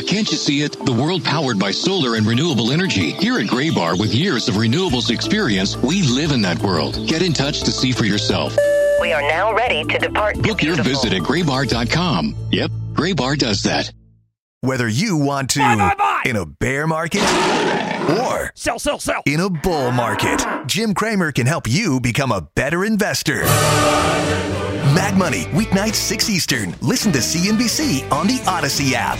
can't you see it? The world powered by solar and renewable energy. Here at Gray Bar, with years of renewables experience, we live in that world. Get in touch to see for yourself. We are now ready to depart. Book your visit at graybar.com. Yep, Gray Bar does that. Whether you want to in a bear market or sell in a bull market, Jim Cramer can help you become a better investor. Mad Money, weeknights 6 Eastern. Listen to CNBC on the Odyssey app.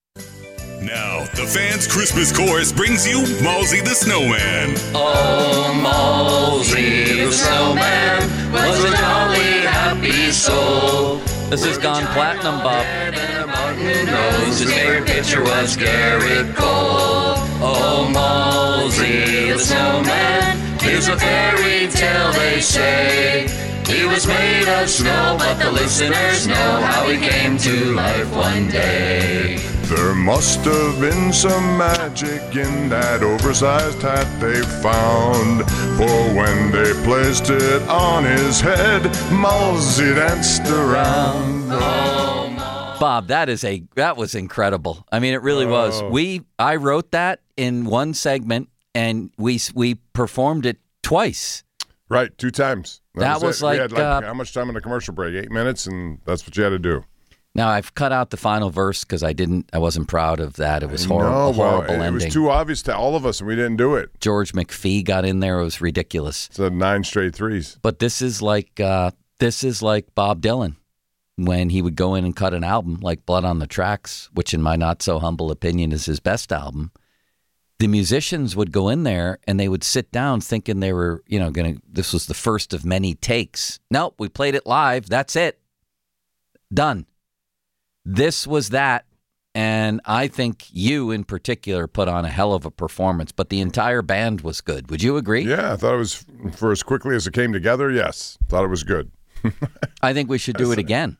Now, the fans' Christmas chorus brings you Malsey the Snowman. Oh, Malsey the Snowman was a jolly happy soul. This has gone platinum, Bob. Who knows his favorite pitcher was Garrett Cole. Oh, Malsey the Snowman is a fairy tale, they say. He was made of snow, but the listeners know how he came to life one day. There must have been some magic in that oversized hat they found. For when they placed it on his head, Malsey danced around. Bob, that was incredible. I mean, it really was. I wrote that in one segment, and we performed it twice. Right, 2 times. That was it. We had how much time in the commercial break? 8 minutes, and that's what you had to do. Now, I've cut out the final verse because I wasn't proud of that. It was horrible ending. It was too obvious to all of us, and we didn't do it. George McPhee got in there. It was ridiculous. It's 9 straight threes. But this is like Bob Dylan when he would go in and cut an album like Blood on the Tracks, which in my not so humble opinion is his best album. The musicians would go in there and they would sit down thinking they were, this was the first of many takes. Nope, we played it live. That's it. Done. This was that. And I think you in particular put on a hell of a performance, but the entire band was good. Would you agree? Yeah, I thought it was, for as quickly as it came together, yes. Thought it was good. I think we should do it again.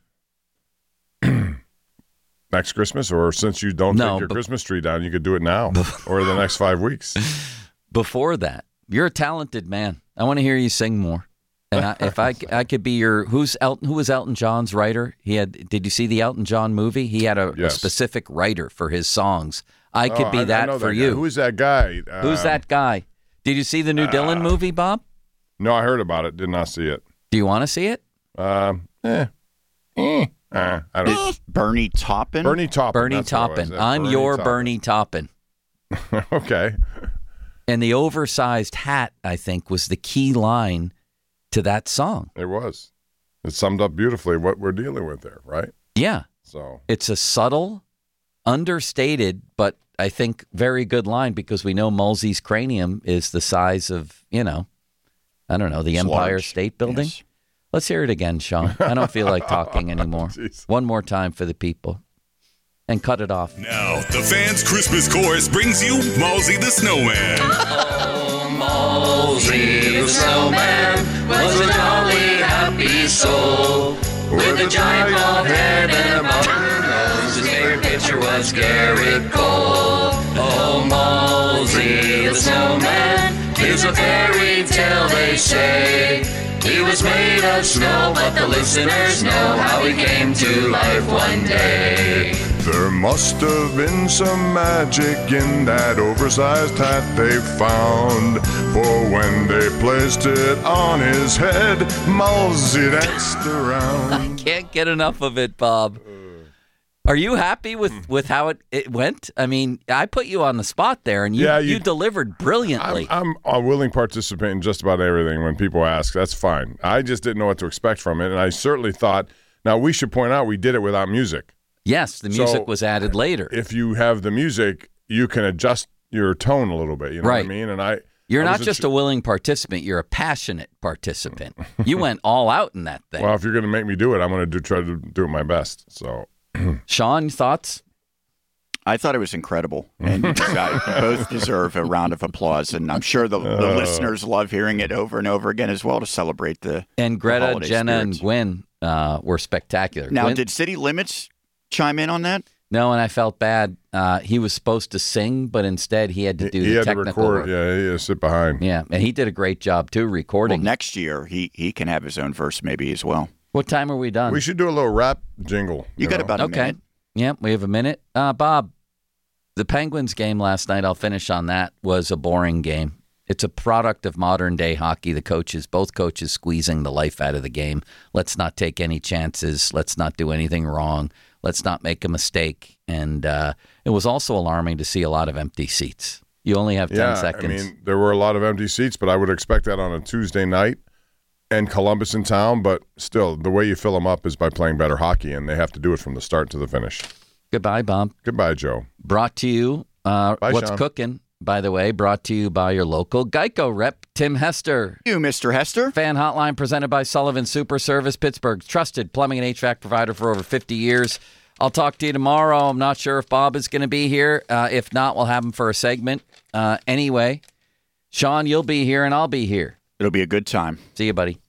Next Christmas, or since you don't take your Christmas tree down, you could do it now or the next 5 weeks. Before that, you're a talented man. I want to hear you sing more. And if I could be your who was Elton John's writer? Did you see the Elton John movie? He had a specific writer for his songs. I could be that for you. Who is that guy? Who's that guy? Did you see the new Dylan movie, Bob? No, I heard about it. Did not see it. Do you want to see it? I don't. Bernie Taupin. Bernie Taupin. Bernie Taupin. I'm your Bernie Taupin. Okay. And the oversized hat, I think, was the key line to that song. It was. It summed up beautifully what we're dealing with there, right? Yeah. So it's a subtle, understated, but I think very good line because we know Malsey's cranium is the size of, I don't know, the Empire State Building. Yes. Let's hear it again, Sean. I don't feel like talking anymore. One more time for the people. And cut it off. Now, the fans' Christmas chorus brings you Malsey the Snowman. Oh, Malsey the Snowman was a jolly happy soul. With a giant bald head and a button nose, his favorite pitcher was Garrett Cole. Oh, Malsey the Snowman is a fairy tale, they say. He was made of snow, but the listeners know how he came to life one day. There must have been some magic in that oversized hat they found. For when they placed it on his head, Malsey danced around. I can't get enough of it, Bob. Are you happy with how it went? I mean, I put you on the spot there, and you delivered brilliantly. I'm a willing participant in just about everything when people ask. That's fine. I just didn't know what to expect from it, and I certainly thought, now we should point out we did it without music. Yes, the music was added later. If you have the music, you can adjust your tone a little bit, you know what I mean? And You're not just a willing participant, you're a passionate participant. You went all out in that thing. Well, if you're going to make me do it, I'm going to try to do it my best, so... Sean, thoughts? I thought it was incredible, and you both deserve a round of applause. And I'm sure the listeners love hearing it over and over again as well to celebrate the and Greta, the Jenna, spirits. And Gwen were spectacular. Now, Gwen, did City Limits chime in on that? No, and I felt bad. He was supposed to sing, but instead he had to do the technical to record. work. Yeah, he had to sit behind. Yeah, and he did a great job too recording. Well, next year he can have his own verse maybe as well. What time are we done? We should do a little rap jingle. You got about a minute. Yeah, we have a minute. Bob, The Penguins game last night, I'll finish on that, was a boring game. It's a product of modern-day hockey. Both coaches squeezing the life out of the game. Let's not take any chances. Let's not do anything wrong. Let's not make a mistake. And it was also alarming to see a lot of empty seats. You only have 10 seconds. I mean, there were a lot of empty seats, but I would expect that on a Tuesday night and Columbus in town. But still, the way you fill them up is by playing better hockey, and they have to do it from the start to the finish. Goodbye, Bob. Goodbye, Joe. Brought to you, Bye, What's Sean. Cooking, by the way, brought to you by your local Geico rep, Tim Hester. You, Mr. Hester. Fan Hotline presented by Sullivan Super Service, Pittsburgh's trusted plumbing and HVAC provider for over 50 years. I'll talk to you tomorrow. I'm not sure if Bob is going to be here. If not, we'll have him for a segment. Anyway, Sean, you'll be here and I'll be here. It'll be a good time. See you, buddy.